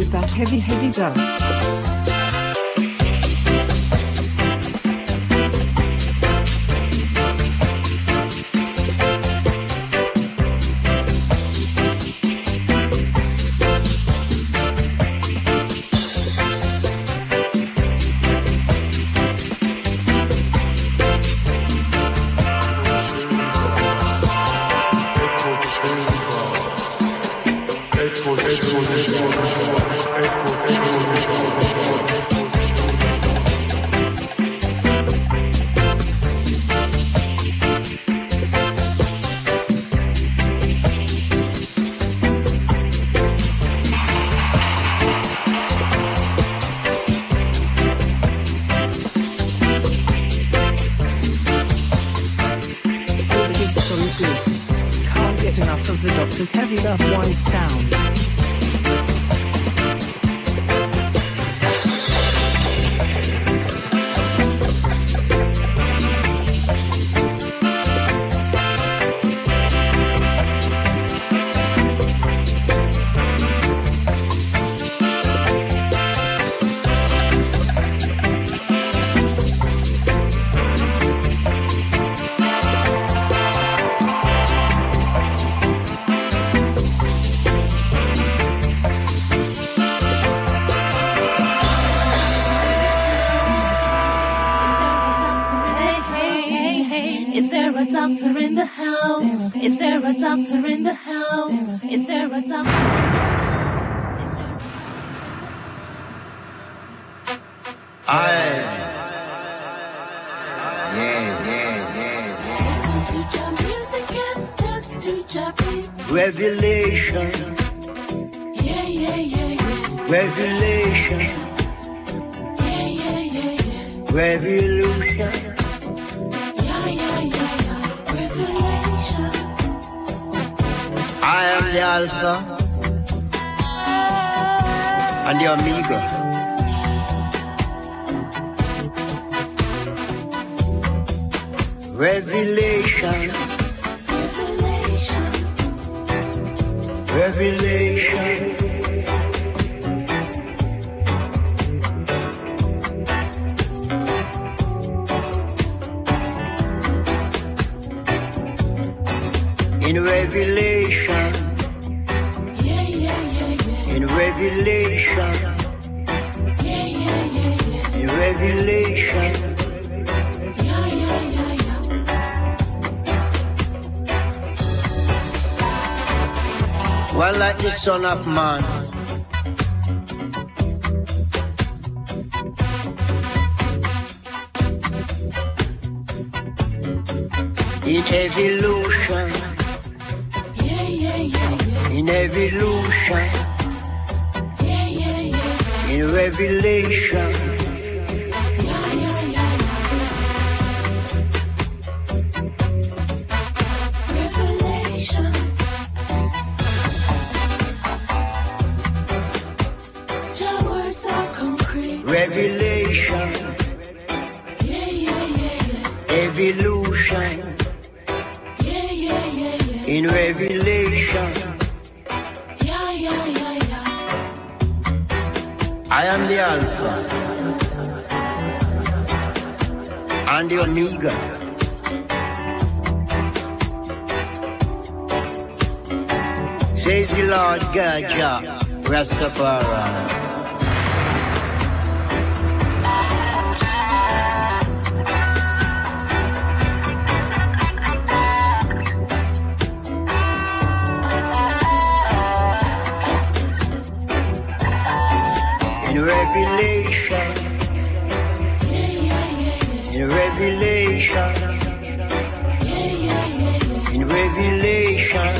that heavy dub. Heavy Love Wise sound. Doctor in the house? Is there a doctor in the house? Is there a doctor in the house? Listen to your music and dance to your beat. Revelation. Yeah. Revelation. Yeah. Revolution. Revelation. I am the Alpha and the Omega. Revelation. Revelation. In Revelation. In Revelation. In Revelation. One like the Son of Man. In evolution. In evolution. In revelation. Revelation, evolution, in revelation, I am the Alpha and the Omega. Says the Lord God, Jah Rastafari. In revelation, in revelation, in revelation,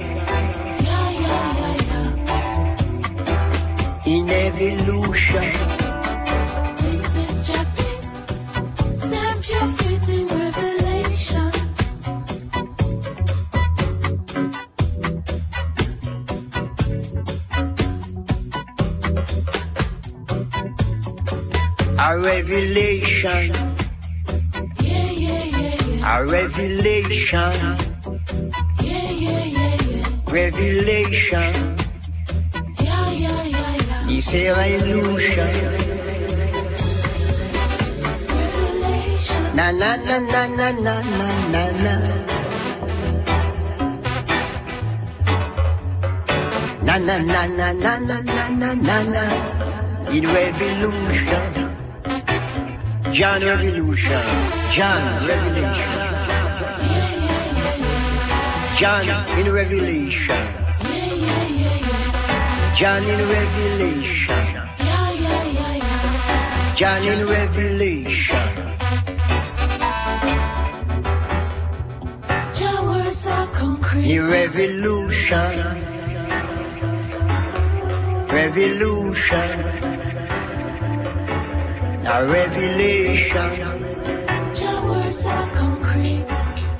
in evolution. This is Japan. Stamp your feet in revelation. A revelation, a revelation, revelation, It's a illusion. Na na na na na na na na na. Na na na na na na na na na na. In revolution. John Revolution. John Revelation. John in Revelation. John in Revelation. John in Revelation. Your words are concrete. In revolution. Revolution. A revelation. Your words are concrete.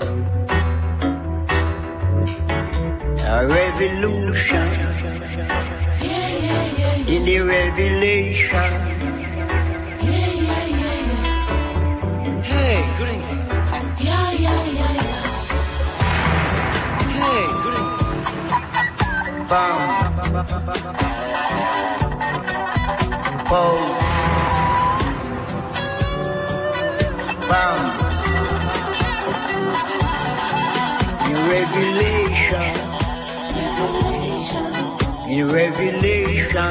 A revolution. In the revelation. Hey, green. Hey, green. Bam. Boom. Bam. In revelation. In revelation.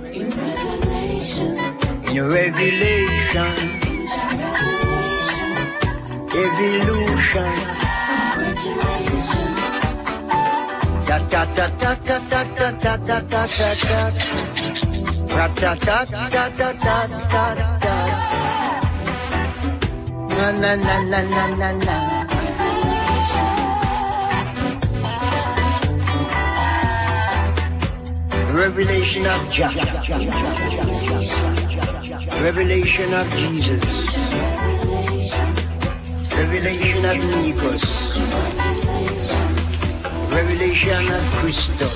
In revelation. Evolution. Ta ta ta ta ta ta ta ta ta ta ta ta. Ta ta ta ta ta ta ta ta. Na na na na na na na. Revelation of Jah. Revelation of Jesus. Revelation of Nikos. Revelation of Christos.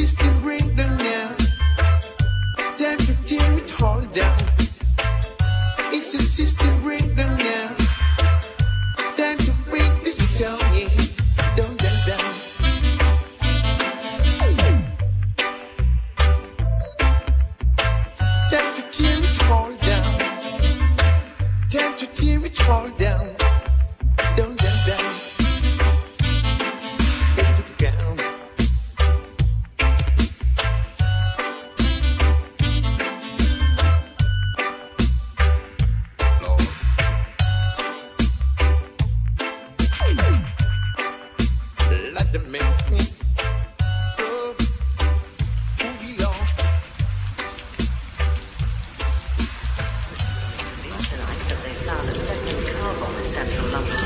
system break down now. Time to tear it all down. It's the system break down now. Time to break this down, yeah. Down, down, down. Time to tear it all down. Time to tear it all down. Down, down, down. Back to the ground. Let them make me go. Who belong? Tonight that they found a second car bomb in central London.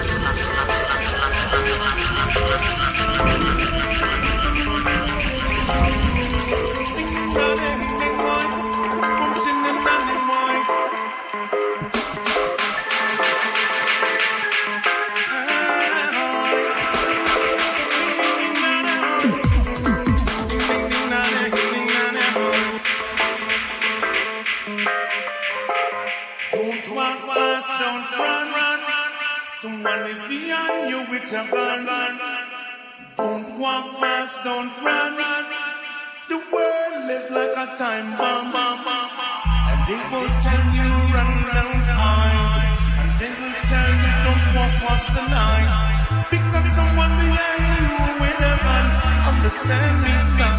Don't walk fast, don't run. Someone is behind you with a gun. Don't walk fast, don't run. The world is like a time bomb. And they will tell you run down high. And they will tell you don't walk past the night. Because someone behind you with a gun. Understand me, sa.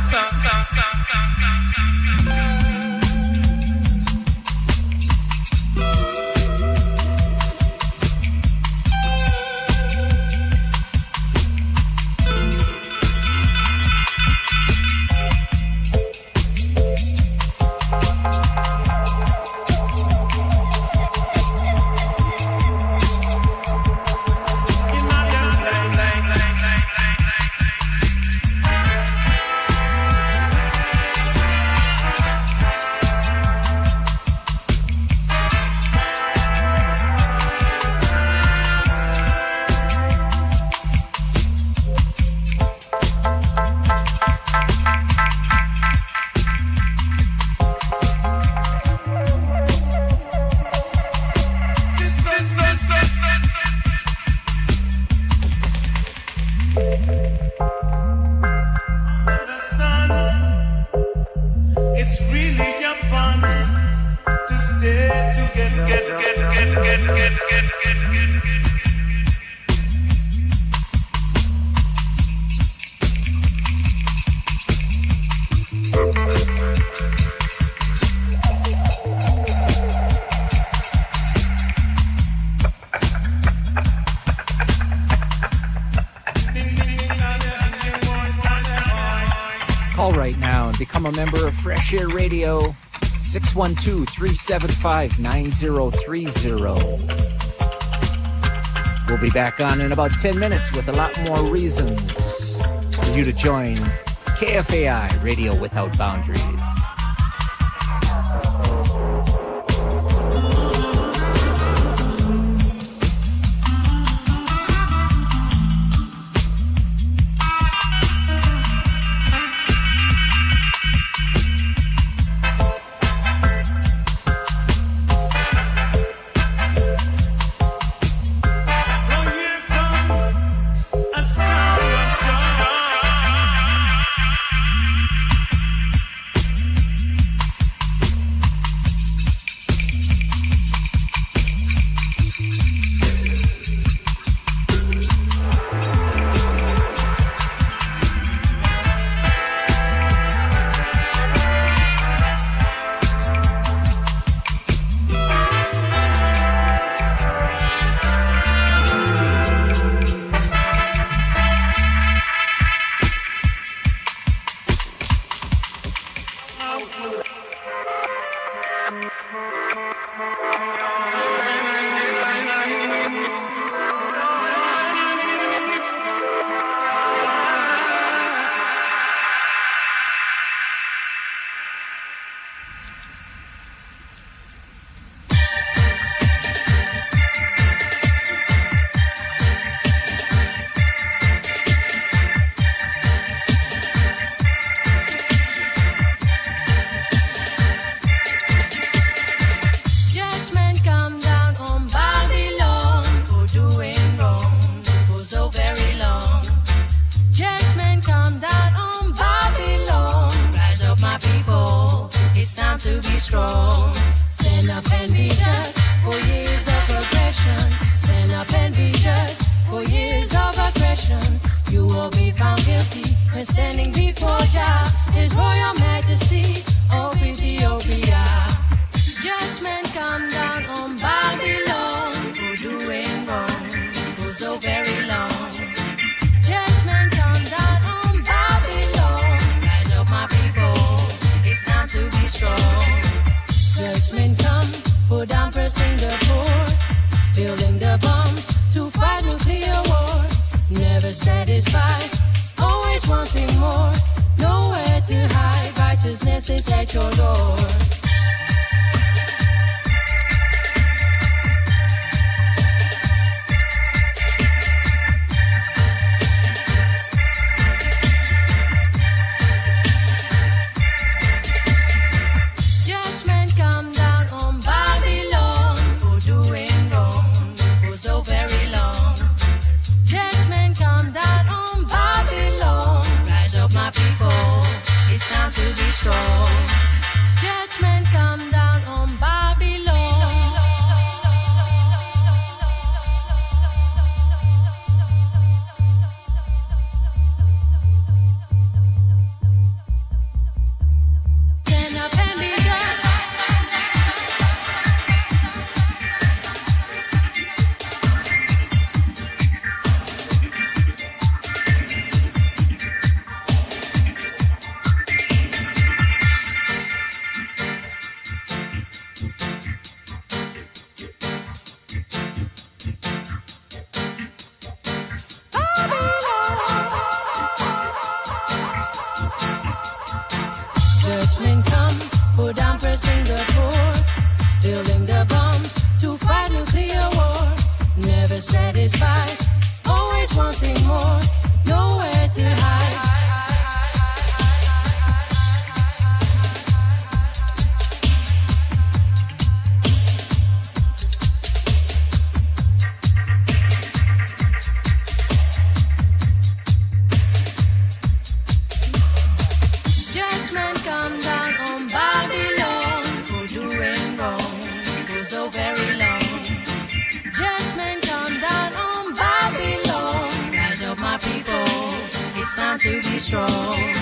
It's really your fun to stay together. Call right now and become a member of Fresh Air Radio. 612-375-9030. We'll be back on in about 10 minutes with a lot more reasons for you to join KFAI Radio Without Boundaries. to be strong. Stand up and be judged for years of aggression. Stand up and be judged for years of aggression. You will be found guilty when standing before Jah, His Royal Majesty of Ethiopia. Judgment come down on Babylon for doing wrong for so very long. Judgment come down on Babylon. Rise up, my people, it's time to be strong. Judgment come for down pressing the poor, building the bombs to fight nuclear war. Never satisfied, always wanting more. Nowhere to hide, righteousness is at your door. Judgment come down on Babylon for doing wrong for so very long. Judgment come down on Babylon. Rise up, my people, it's time to be strong. Judgment come down on Babylon. Stand up and be judged. Judgment come for down pressing the poor, building the bombs to fight nuclear war. Never satisfied, always wanting more. Nowhere to hide. Judgment come down on Babylon for doing wrong for so very long. Judgment come down on Babylon. Rise up, my people, it's time to be strong.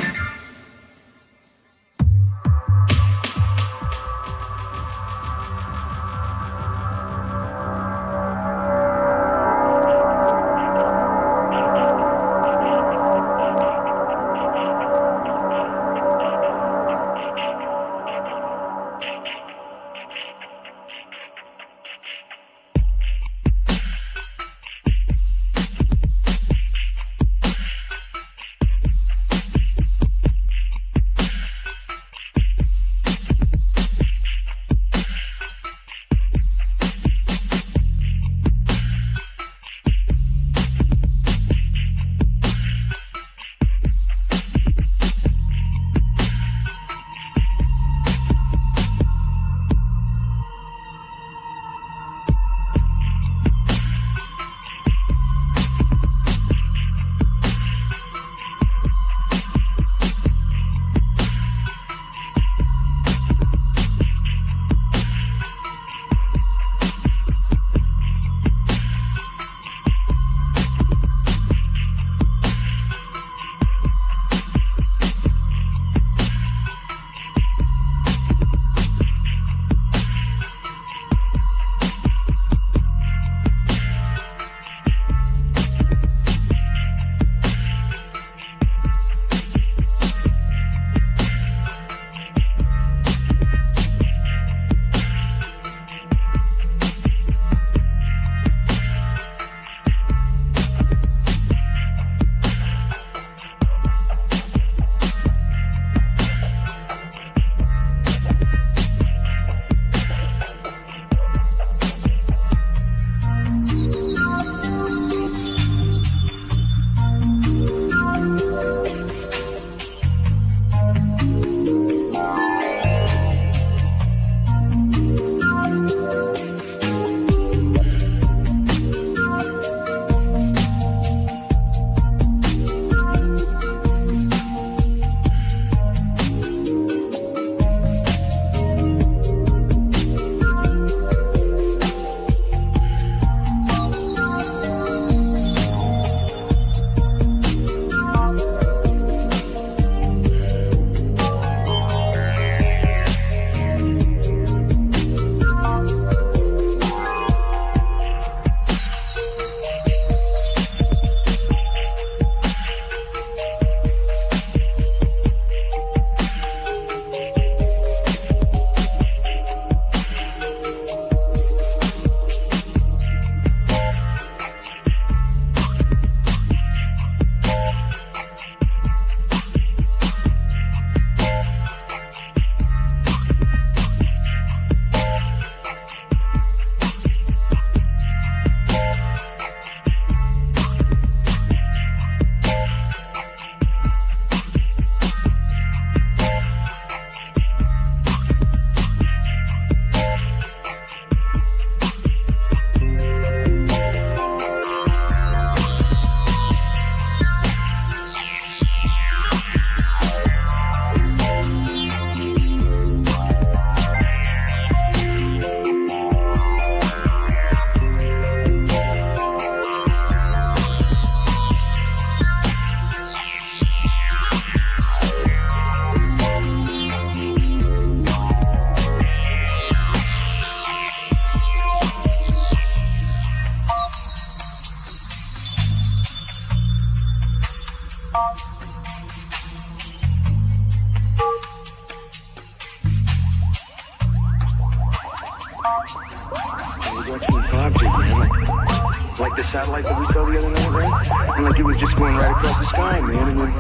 watching this object, man. Like the satellite that we saw the other night, right? And like it was just going right across the sky, man. And then,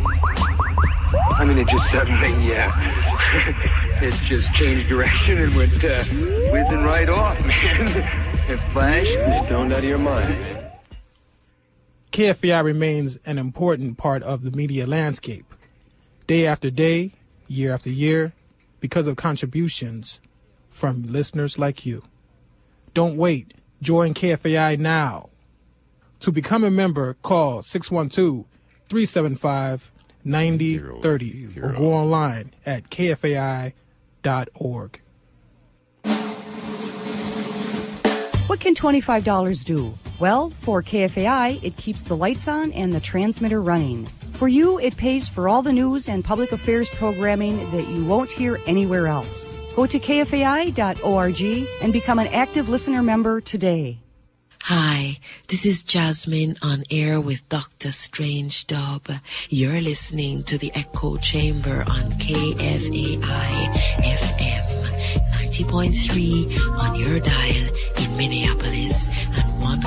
I mean, it just suddenly, it just changed direction and went whizzing right off, man. It flashed and it's stoned out of your mind, man. KFAI remains an important part of the media landscape, day after day, year after year, because of contributions from listeners like you. Don't wait. Join KFAI now. To become a member, call 612-375-9030 or go online at kfai.org. What can $25 do? Well, for KFAI, it keeps the lights on and the transmitter running. For you, it pays for all the news and public affairs programming that you won't hear anywhere else. Go to kfai.org and become an active listener member today. Hi, this is Jasmine on air with Dr. Strange Dub. You're listening to the Echo Chamber on KFAI FM 90.3 on your dial in Minneapolis and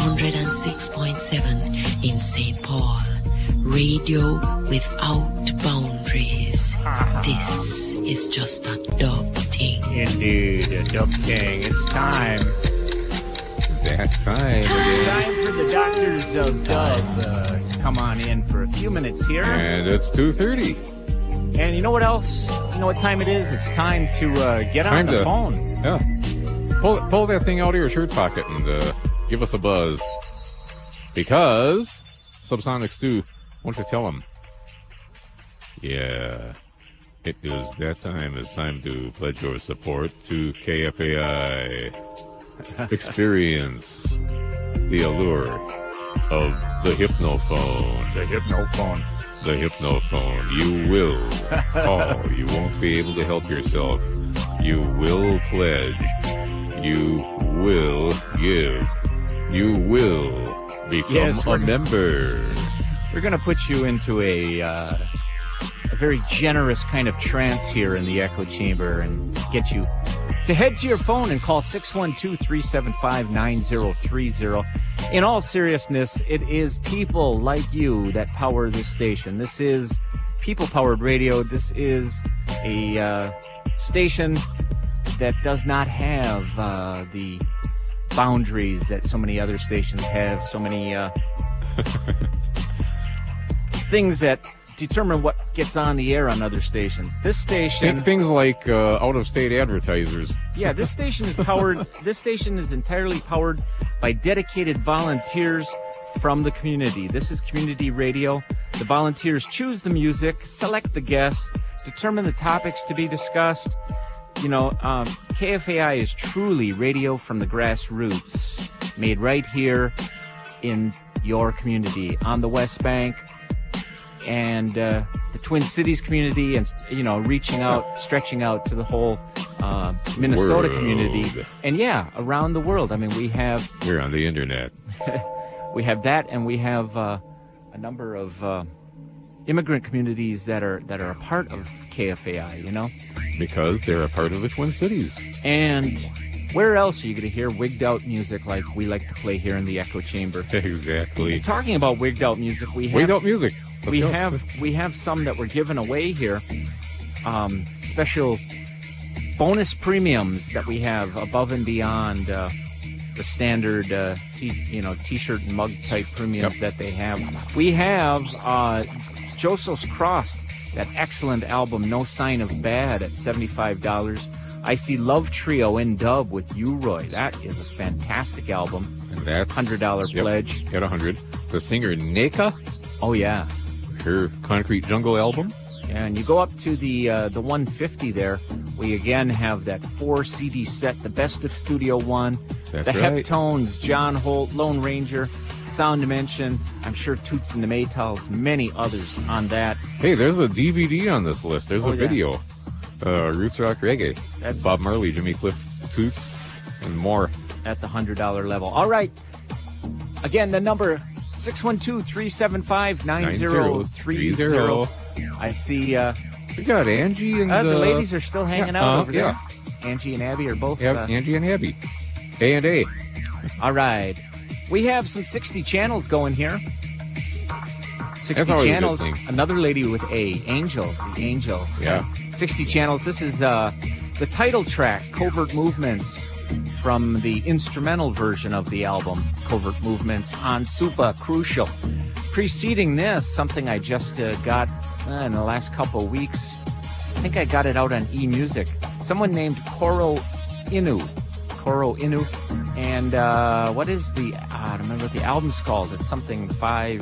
106.7 in St. Paul. Radio without boundaries. This is just a dub thing. Indeed, a dub king. It's time. That time. Time for the Doctors of Dub to come on in for a few minutes here. And it's 2:30. And you know what else? You know what time it is? It's time to get on the phone. Yeah. Pull that thing out of your shirt pocket and give us a buzz. Because Subsonics 2, why don't you tell them? Yeah. It is that time. It's time to pledge your support to KFAI. Experience the allure of the Hypnophone. The Hypnophone. The Hypnophone. You will call. You won't be able to help yourself. You will pledge. You will give. You will become a member. We're going to put you into a very generous kind of trance here in the Echo Chamber and get you to head to your phone and call 612-375-9030. In all seriousness, it is people like you that power this station. This is people-powered radio. This is a station that does not have the boundaries that so many other stations have, so many things that determine what gets on the air on other stations. This station... Things like out-of-state advertisers. Yeah, this station is powered... This station is entirely powered by dedicated volunteers from the community. This is community radio. The volunteers choose the music, select the guests, determine the topics to be discussed. You know, KFAI is truly radio from the grassroots, made right here in your community on the West Bank, and the Twin Cities community, and, you know, reaching out, stretching out to the whole Minnesota community. And, yeah, around the world. I mean, we're on the internet. We have that, and we have a number of immigrant communities that are a part of KFAI, you know? Because they're a part of the Twin Cities. And where else are you going to hear wigged-out music like we like to play here in the Echo Chamber? Exactly. And talking about wigged-out music, we have... Wigged-out music. We have some that were given away here, special bonus premiums that we have above and beyond the standard, T-shirt and mug type premiums that they have. We have Joseph's Cross, that excellent album, No Sign of Bad, at $75. I See Love Trio in dub with U-Roy. That is a fantastic album. And that's $100 pledge. Get 100. The singer Neka. Oh yeah. Her Concrete Jungle album. Yeah, and you go up to the 150 there. We again have that 4 CD set, the Best of Studio One, That's the right. Heptones, John Holt, Lone Ranger, Sound Dimension. I'm sure Toots and the Maytals, many others on that. Hey, there's a DVD on this list. There's a video. Roots Rock Reggae. That's Bob Marley, Jimmy Cliff, Toots, and more. At the $100 level. All right. Again, the number 612-375-9030. I see. We got Angie and the ladies are still hanging out over there. Yeah. Angie and Abby are both. Angie and Abby. A&A. All right. We have some 60 channels going here. 60 That's always a good channels. thing. Another lady with A. Angel. The Angel. Yeah. 60 channels. This is the title track, Covert Movements, from the instrumental version of the album, Covert Movements, on Super Crucial. Preceding this, something I just got in the last couple of weeks. I think I got it out on eMusic. Someone named Koro Inu. And what is I don't remember what the album's called. It's something Five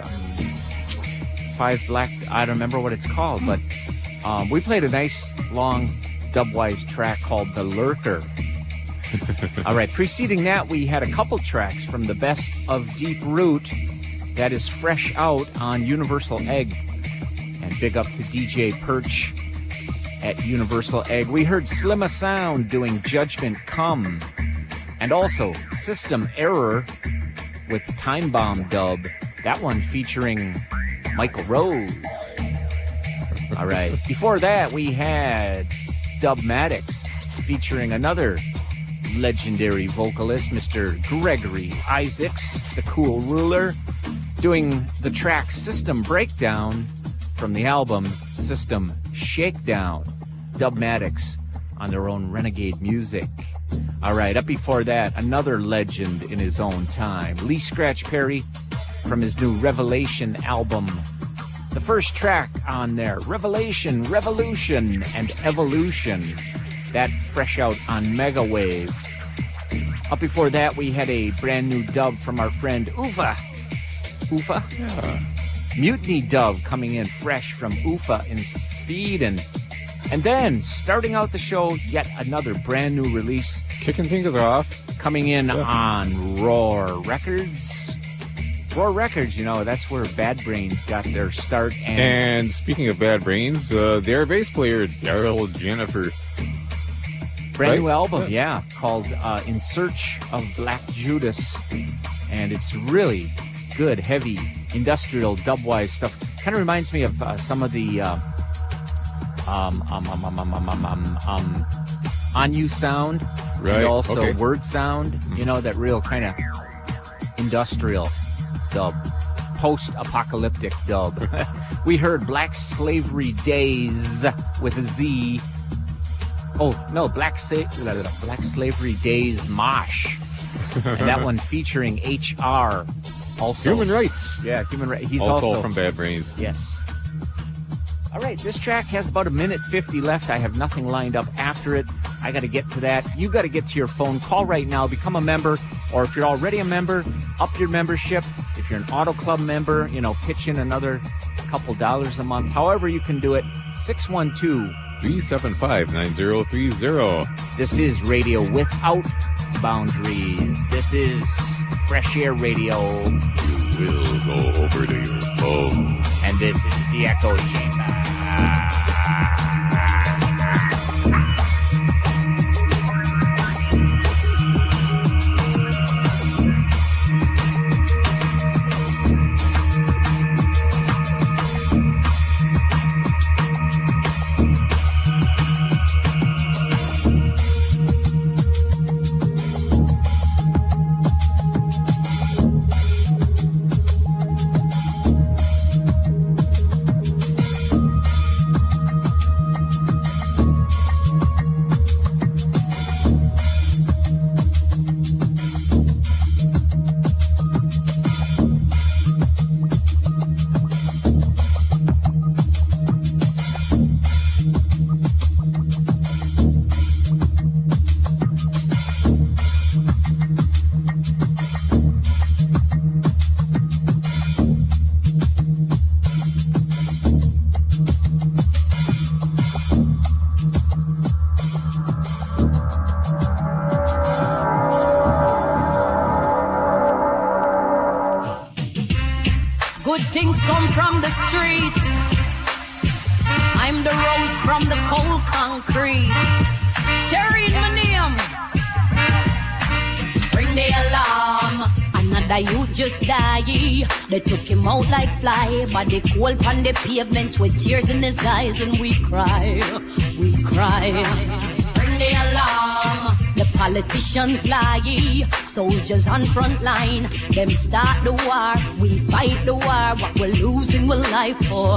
Black, I don't remember what it's called, but we played a nice long dubwise track called The Lurker. All right, preceding that, we had a couple tracks from the best of Deep Root that is fresh out on Universal Egg. And big up to DJ Perch at Universal Egg. We heard Slimma Sound doing Judgment Come. And also System Error with Time Bomb dub. That one featuring Michael Rose. All right. Before that, we had Dubmatics featuring another legendary vocalist, Mr. Gregory Isaacs, the Cool Ruler, doing the track System Breakdown from the album System Shakedown. Dubmatics on their own Renegade Music. All right, up before that, another legend in his own time, Lee Scratch Perry from his new Revelation album. The first track on there, Revelation, Revolution, and Evolution. That fresh out on Megawave. Up before that, we had a brand new dub from our friend Ufa. Ufa? Yeah. Mutiny dub coming in fresh from Ufa in Sweden. And then, starting out the show, yet another brand new release. Kicking things off. Coming in on Roar Records. Roar Records, you know, that's where Bad Brains got their start. And speaking of Bad Brains, their bass player, Daryl Jennifer. Brand new album, yeah, called In Search of Black Judas. And it's really good, heavy, industrial, dubwise stuff. Kind of reminds me of some of the On You sound, right? And also okay. Word sound, you know, that real kind of industrial dub, post-apocalyptic dub. We heard Black Slavery Days with a Z. Oh, no, Black Slavery Days Mosh. And that one featuring HR. Also. Human Rights. Yeah, Human Rights. He's also from Bad Brains. Yes. All right, this track has about 1:50 left. I have nothing lined up after it. I got to get to that. You got to get to your phone. Call right now. Become a member. Or if you're already a member, up your membership. If you're an Auto Club member, you know, pitch in another couple dollars a month. However you can do it. 612-375-9030. This is Radio Without Boundaries. This is Fresh Air Radio. You will go over to your phone. And this is the Echo Chamber. Good things come from the streets. I'm the rose from the cold concrete. Sherry in my name. Bring the alarm. Another youth just died. They took him out like fly. Body cold on the pavement with tears in his eyes, and we cry. We cry. Bring the alarm. The politicians lie, soldiers on front line. Them start the war, we fight the war. What we're losing, we're life for.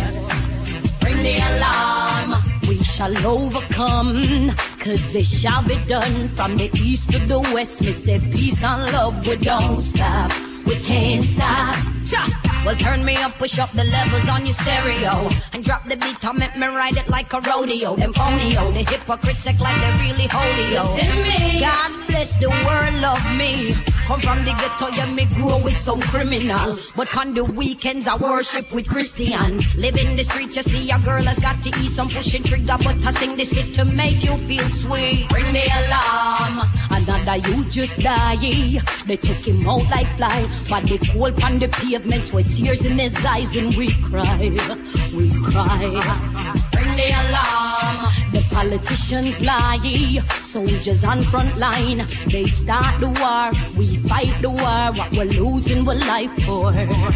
Bring the alarm, we shall overcome. Cause this shall be done from the east to the west. Me say peace and love, we don't stop. We can't stop. Cha! Well, turn me up, push up the levels on your stereo, and drop the beat, and make me ride it like a rodeo. Them phony-o, the hypocrites act like they really holy-o. God bless the world of me. Come from the ghetto, yeah, me grow with some criminal. But on the weekends, I worship with Christian. Live in the streets, you see a girl has got to eat some pushing trigger. But I sing this hit to make you feel sweet. Bring the alarm, another you just die. They took him out like fly, but they cold on the pavement with tears in his eyes, and we cry, we cry. Bring the alarm, the politicians lie, soldiers on front line. They start the war, we fight the war. What we're losing, we're life for.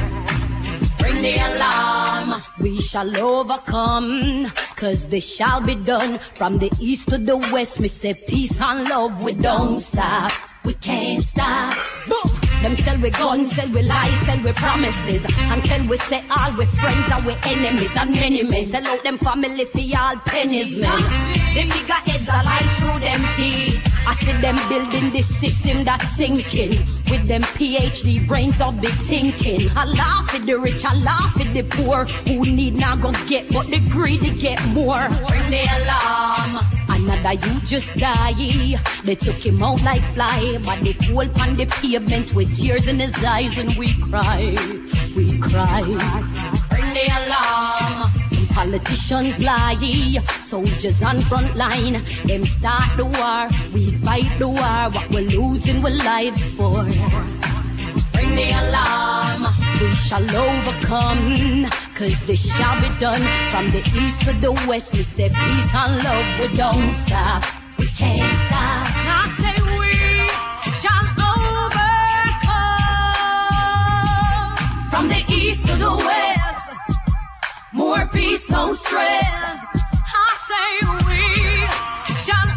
Bring the alarm, we shall overcome. Cause this shall be done from the east to the west. Me say peace and love, we don't stop. We can't stop. Boom. Them sell we guns, sell we lies, sell we promises. Until we say all we friends and we enemies. And many men sell out them family for all pennies, man. Them bigger heads are like through them teeth. I see them building this system that's sinking. With them PhD brains of the thinking. I laugh at the rich, I laugh at the poor. Who need not go get, but the greedy get more. Bring the alarm, another you just die. They took him out like fly, but they cold on the pavement with tears in his eyes, and we cry, we cry. Bring the alarm, politicians lie, soldiers on front line. Them start the war, we fight the war. What we're losing, we're lives for. Bring the alarm, we shall overcome. Cause this shall be done from the east to the west. We say peace and love, we don't stop. We can't stop. I say we shall overcome. From the east to the west, more peace, no stress. I say we shall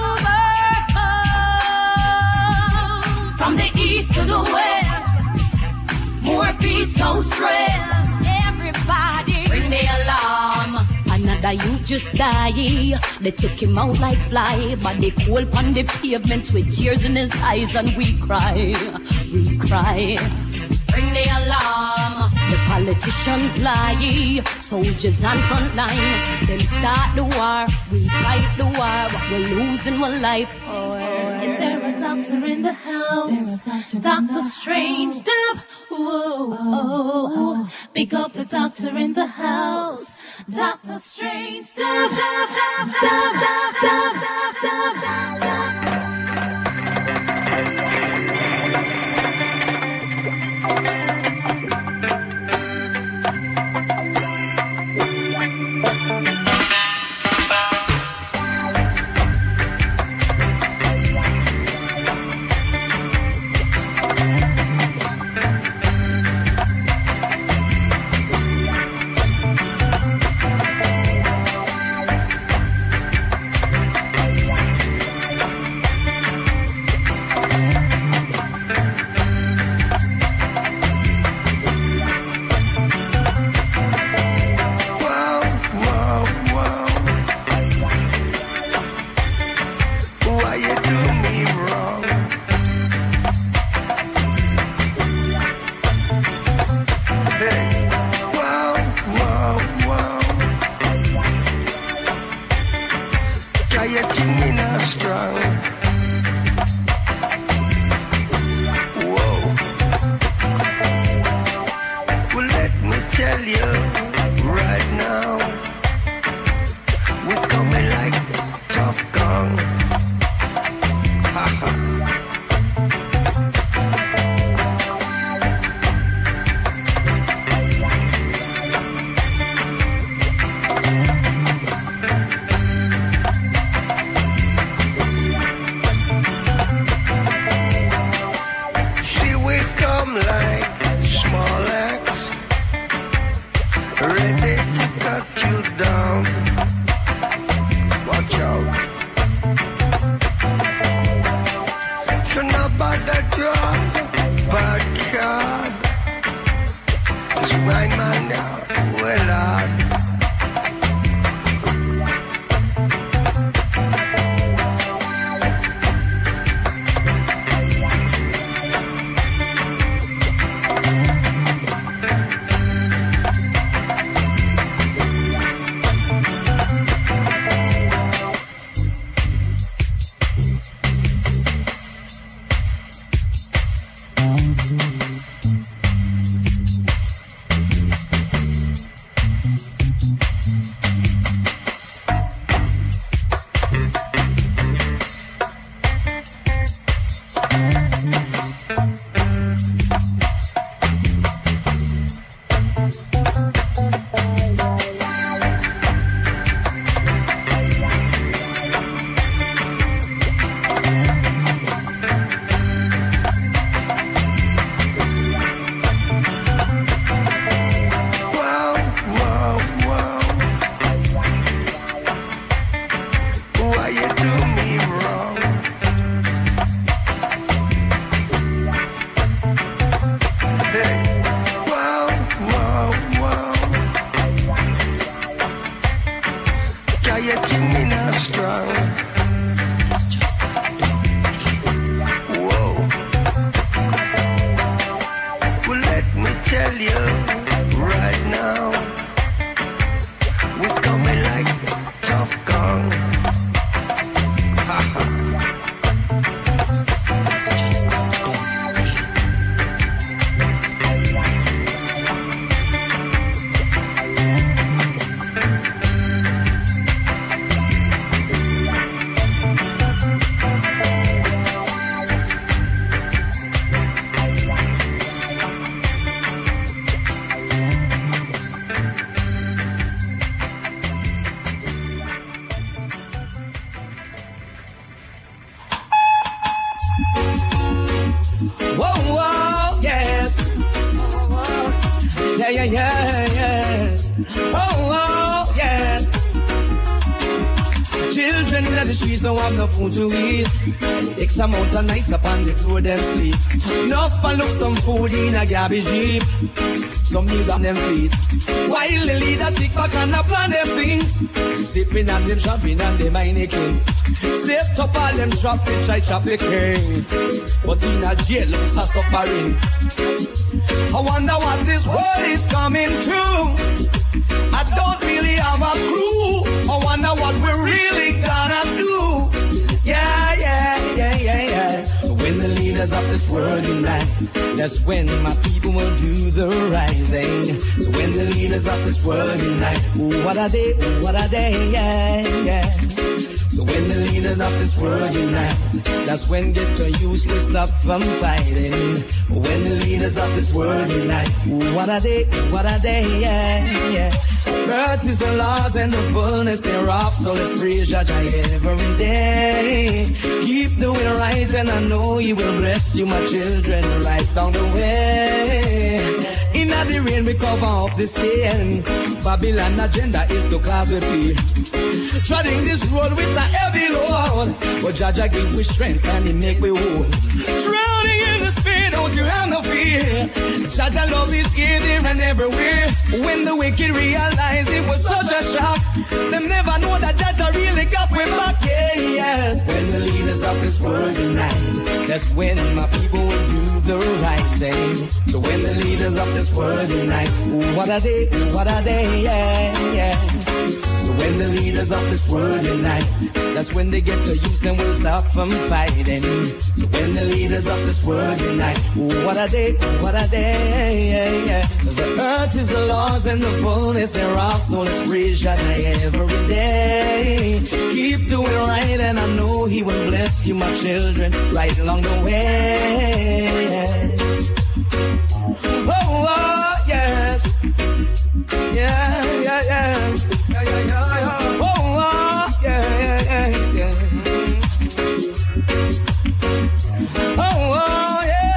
overcome. From the east to the west, more peace, no stress. Everybody, bring the alarm. Another you just die. They took him out like fly, but they cold on the pavement with tears in his eyes, and we cry, we cry. Bring the alarm. The politicians lie, soldiers on front line. Them start the war, we fight the war. What we're losing, we're life for. Is there a doctor in the house? Dr. Strange Dub. Whoa, big up the doctor in the house. Dr. Strange Dub. Dub, dub, dub, dub, dub, dub, dub. why you do me wrong. Hey, wow, wow, wow. Can you think me not strong? Whoa. Well, let me tell you right now, we coming like tough gong. It's just yes. Oh, yes. Children in the streets don't have no food to eat. X amount of nights upon the floor them sleep. Enough and look some food in a garbage heap. Some need on them feet. While the leaders stick back and plan them things. Sipping and them shopping and them Heineken. Step up all them traffic, try traffic king. But in a jail looks a suffering. I wonder what this world is coming to. I don't really have a clue. I wonder what we're really gonna do. Yeah. So when the leaders of this world unite, that's when my people will do the right thing. So when the leaders of this world unite, ooh, what are they, yeah. So when the leaders of this world unite, that's when ghetto youth will stop from fighting. When the leaders of this world unite, ooh, what are they, yeah. Earth is the laws and the fullness thereof, so let's praise Jah every day. Keep doing right and I know He will bless you, my children, right down the way. In the rain we cover up the stain. Babylon agenda is to cause we pay. Treading this road with a heavy load, but Jah give we strength and He make we whole. Drowning in the spirit, don't you have no fear. Jah love is here, there and everywhere. When the wicked realize it was such a shock, them never know that Jah really got me back. Yes. When the leaders of this world unite, that's when my people will do the right thing. So when the leaders of this world unite, ooh, what are they, yeah. So when the leaders of this world unite, that's when they get to use them, will stop from fighting. So when the leaders of this world unite, ooh, what are they, yeah. The earth is the laws and the fullness thereof, so let's praise Jah every day. Keep doing right and I know He will bless you, my children, right along the way. Oh, yes. Yeah. Yes. Oh, yeah. Oh, yeah.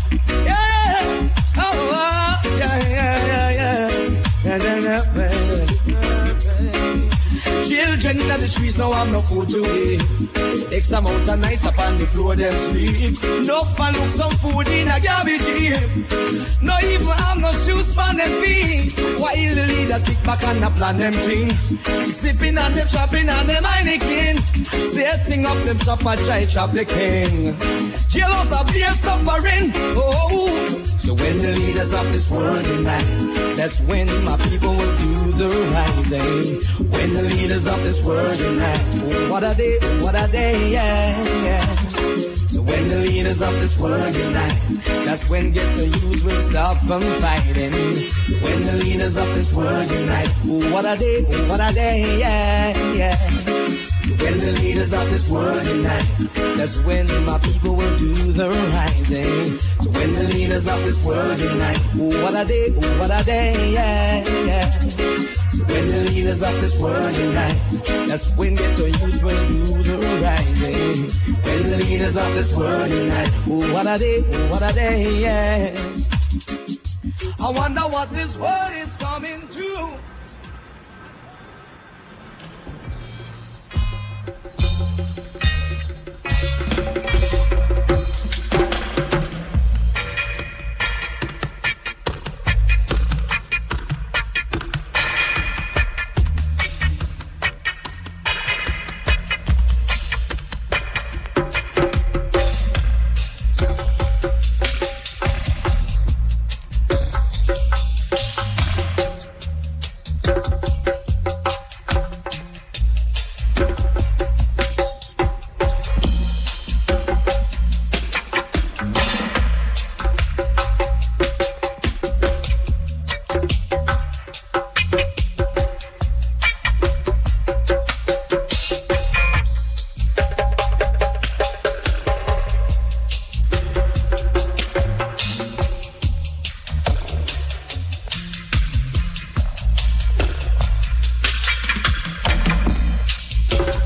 Children in the streets now have no food to eat. X amount of nights upon the floor them sleep. No fun look some food in a garbage heap. No even have no shoes on them feet. While the leaders kick back and plan them things. Sipping on them, shopping on them Heineken. Setting up them chopper, try chop the king. Jealous of their suffering. Oh, so when the leaders of this world unite, that's when my people will do the right thing. When the leaders of this world unite, oh, what are they, yeah. So when the leaders of this world unite, that's when ghetto youths will stop from fighting. So when the leaders of this world unite, oh, what are they, yeah. So when the leaders of this world unite, that's when my people will do the right thing. So when the leaders of this world unite, oh, what are they, yeah. So when the leaders of this world unite, that's when ghetto youths will do the right thing. When the leaders of this world unite, oh, what are they, yes. I wonder what this world is coming to.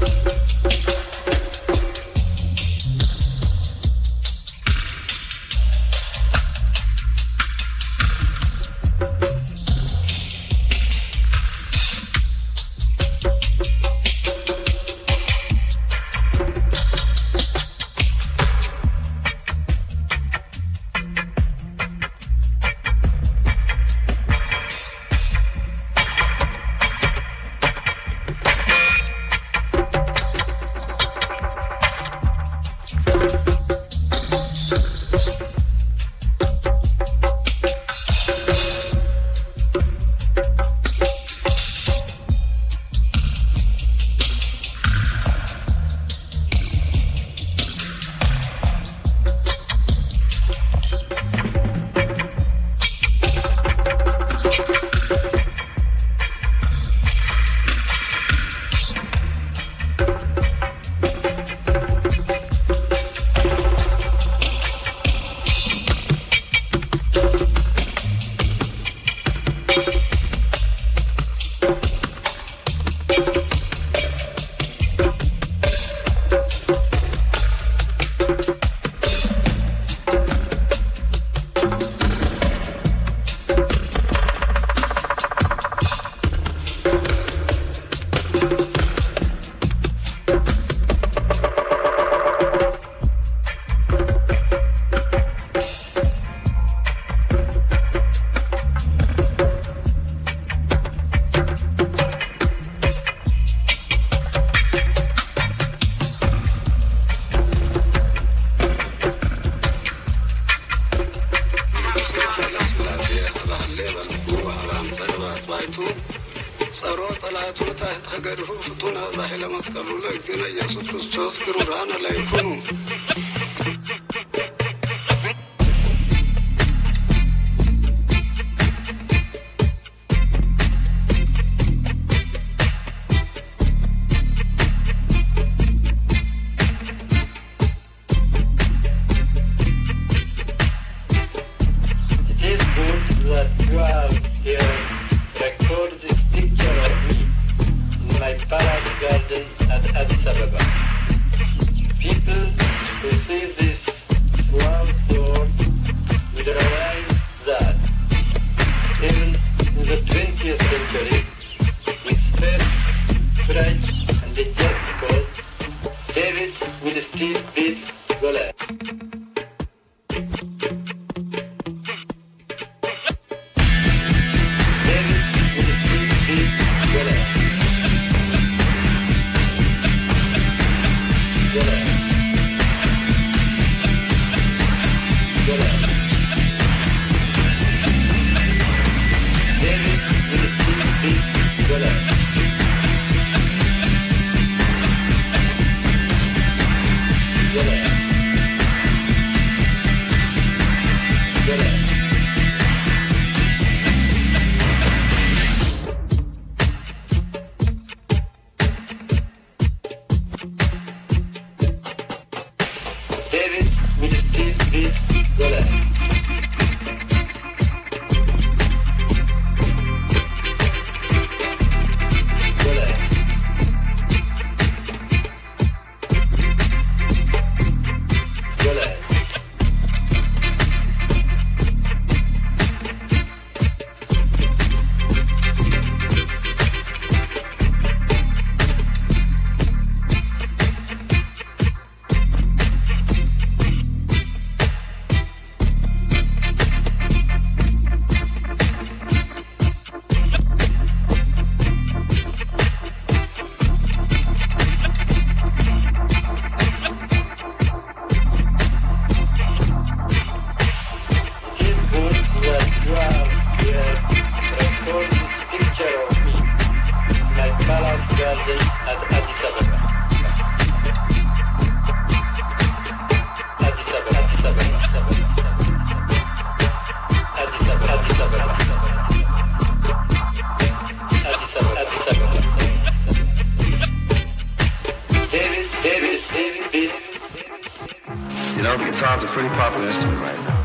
Guitar's a pretty popular instrument right now.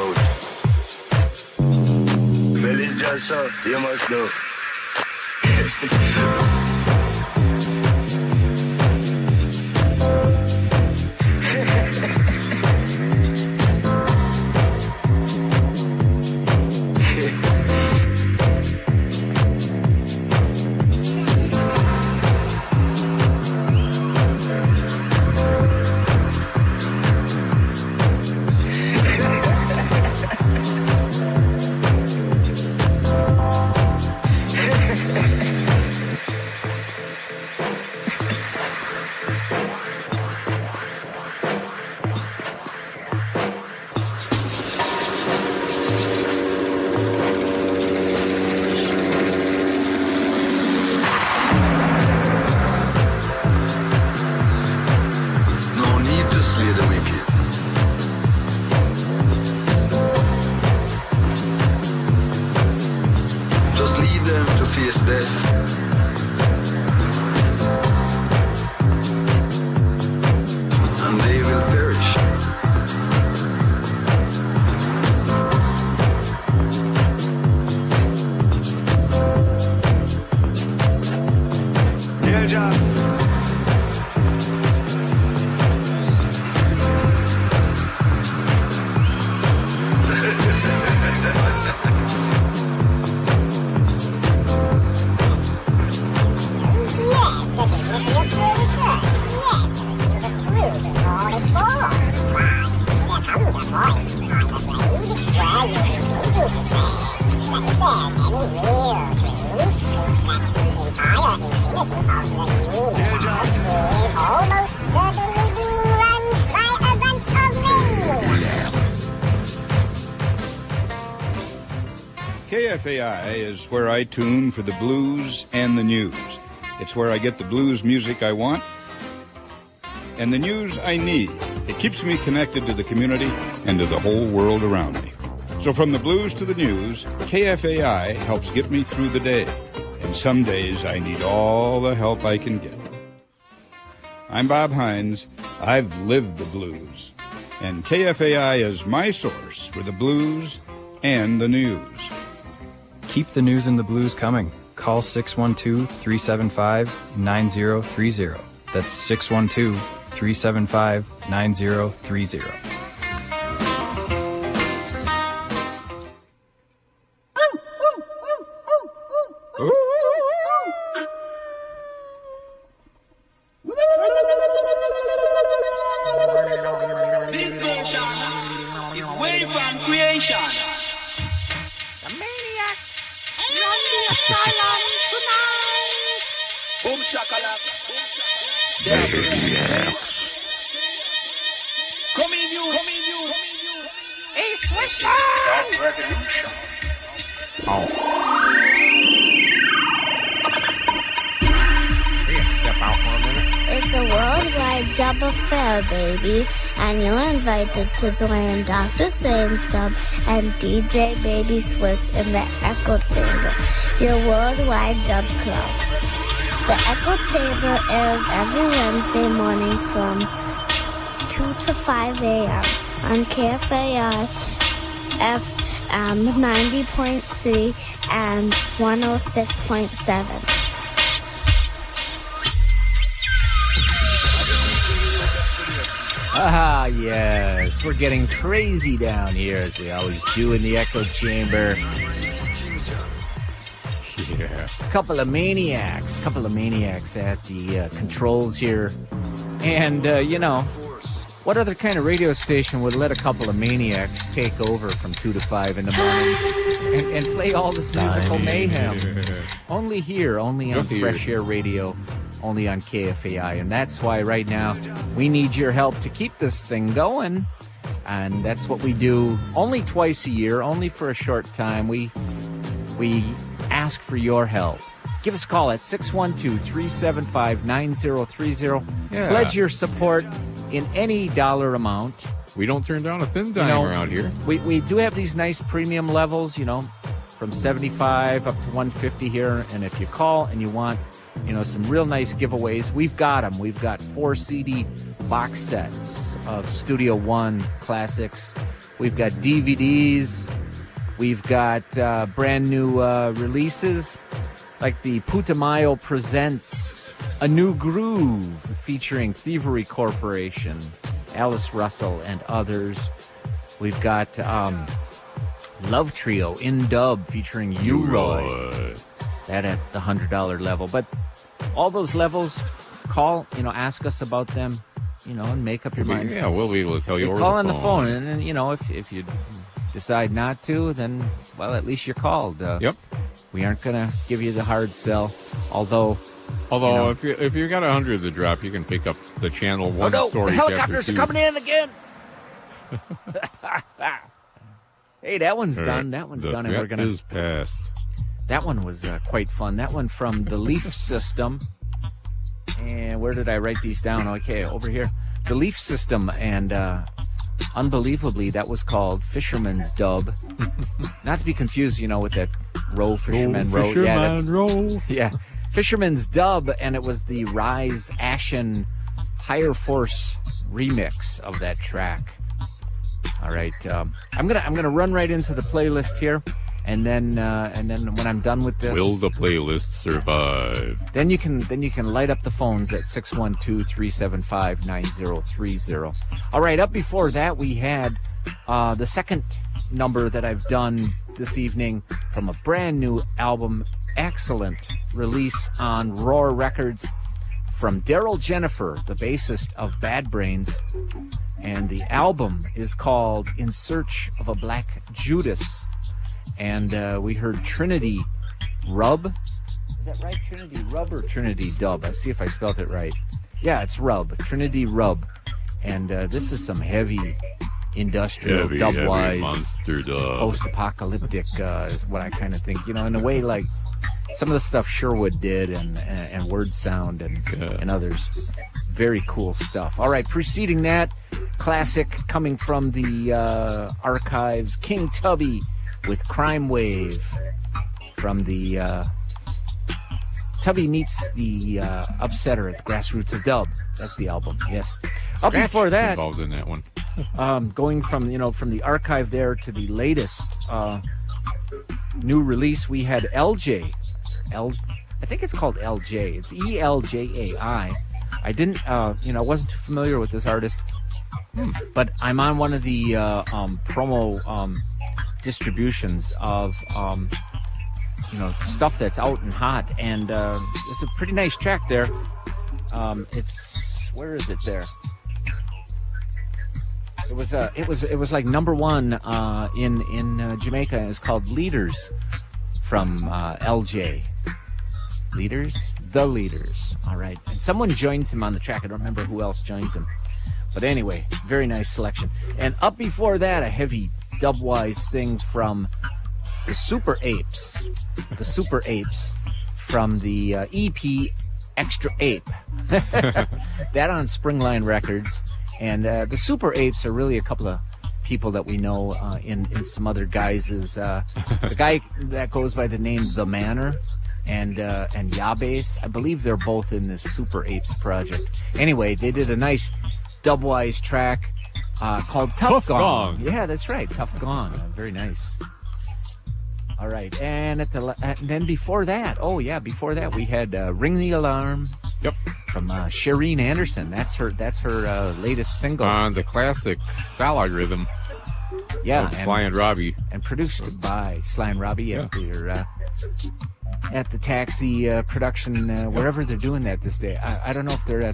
out. Fellas just up, you must know. KFAI is where I tune for the blues and the news. It's where I get the blues music I want and the news I need. It keeps me connected to the community and to the whole world around me. So from the blues to the news, KFAI helps get me through the day. And some days I need all the help I can get. I'm Bob Hines. I've lived the blues. And KFAI is my source for the blues and the news. Keep the news and the blues coming. Call 612-375-9030. That's 612-375-9030. This nation is way from creation. The maniacs run the asylum tonight. Boom shakalaka. Come in you. A Swiss revolution. It's a worldwide dub affair, baby, and you're invited to join Dr. Strange Dub and DJ Baby Swiss in the Echo Chamber, your worldwide dub club. The Echo Chamber airs every Wednesday morning from 2 to 5 a.m. on KFAI FM 90.3 and 106.7. Ah, yes. We're getting crazy down here, as we always do in the Echo Chamber. Yeah. A couple of maniacs at the controls here. And, what other kind of radio station would let a couple of maniacs take over from 2 to 5 in the morning and play all this musical mayhem? Only here, only on Fresh Air Radio, only on KFAI. And that's why right now we need your help to keep this thing going. And that's what we do only twice a year, only for a short time. We ask for your help. Give us a call at 612-375-9030. Yeah. Pledge your support in any dollar amount. We don't turn down a thin dime around here. We do have these nice premium levels, from 75 up to 150 here. And if you call and you want, some real nice giveaways, we've got them. We've got 4 CD box sets of Studio One classics. We've got DVDs. We've got brand new releases, like the Putumayo Presents A New Groove, featuring Thievery Corporation, Alice Russell, and others. We've got Love Trio in dub, featuring U-Roy. That at the $100 level. But all those levels, call, ask us about them, and make up your mind. Yeah, we'll be able to tell you over call on the phone, and then, if you decide not to, then, well, at least you're called. Yep. We aren't going to give you the hard sell, although if you got 100 to drop, you can pick up the channel one story. The helicopters are coming in again. Hey, that one's done. That one's done, and we're gonna. Is passed. That one was quite fun. That one from the Leaf System. And where did I write these down? Okay, over here. The Leaf System, and unbelievably, that was called Fisherman's Dub. Not to be confused, with that Row Fisherman Row. Row. Yeah, Fisherman's Dub, and it was the Rise Ashen Higher Force remix of that track. All right, I'm gonna run right into the playlist here. And then when I'm done with this, will the playlist survive? Then you can light up the phones at 612-375-9030. All right, up before that we had the second number that I've done this evening from a brand new album, excellent release on Roar Records, from Daryl Jennifer, the bassist of Bad Brains, and the album is called In Search of a Black Judas. And we heard Trinity Rub. Is that right? Trinity Rub or Trinity Dub? I'll see if I spelled it right. Yeah, it's Rub. Trinity Rub. And this is some heavy industrial dub-wise, monster dub. Post-apocalyptic is what I kind of think. In a way like some of the stuff Sherwood did and Word Sound and others. Very cool stuff. All right, preceding that, classic coming from the archives, King Tubby with Crime Wave, from the Tubby Meets the Upsetter at the Grassroots of Dub. That's the album, yes. Up before that, involved in that one. Going from the archive there to the latest new release, we had LJ. I think it's called LJ. It's ELJAI. I didn't, wasn't too familiar with this artist, but I'm on one of the promo distributions of stuff that's out and hot, and it's a pretty nice track there. Where is it there? It was like number one in Jamaica, and it's called Leaders from LJ. The Leaders. All right, and someone joins him on the track. I don't remember who else joins him, but anyway, very nice selection. And up before that, a heavy dub-wise thing from the Super Apes. The Super Apes from the EP Extra Ape. That on Springline Records. And the Super Apes are really a couple of people that we know in some other guises. The guy that goes by the name The Manor and Yabase, I believe they're both in this Super Apes project. Anyway, they did a nice dub-wise track called Tough Gong. Yeah, that's right, Tough Gong. Very nice. All right, and then before that, we had Ring the Alarm. Yep. From Shireen Anderson. That's her latest single. On the classic Style Rhythm. Yeah. Sly and Robbie. And produced by Sly and Robbie at the Taxi production, wherever they're doing that this day. I don't know if they're at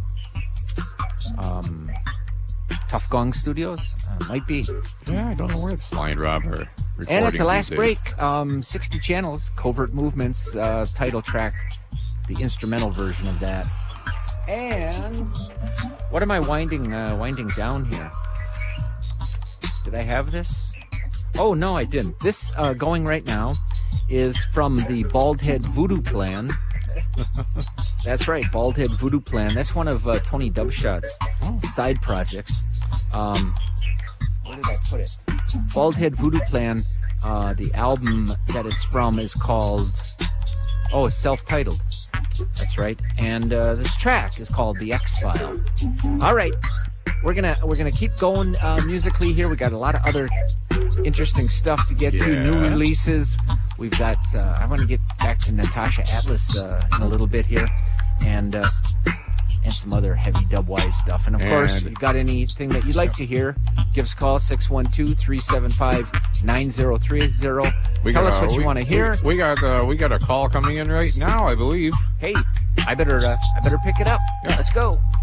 Tough Gong Studios. Might be. Yeah, I don't know where Sly and Rob are recording. And at the last break, 60 Channels, Covert Movements title track, the instrumental version of that. And what am I winding down here? Did I have this? Oh, no, I didn't. This going right now is from the Bald Head Voodoo Plan. That's right, Bald Head Voodoo Plan. That's one of Tony Dubshot's side projects. Where did I put it? Bald Head Voodoo Plan. The album that it's from is called... Oh, it's self-titled. That's right. And this track is called The X-File. All right. we're gonna keep going musically here. We got a lot of other interesting stuff to get to, new releases. We've got I want to get back to Natasha Atlas in a little bit here, and some other heavy dub-wise stuff. And of course, you got anything that you'd like to hear, give us a call, 612-375-9030. Tell us what you want to hear. We got a call coming in right now, I believe. Hey, I better pick it up. Yeah. Let's go.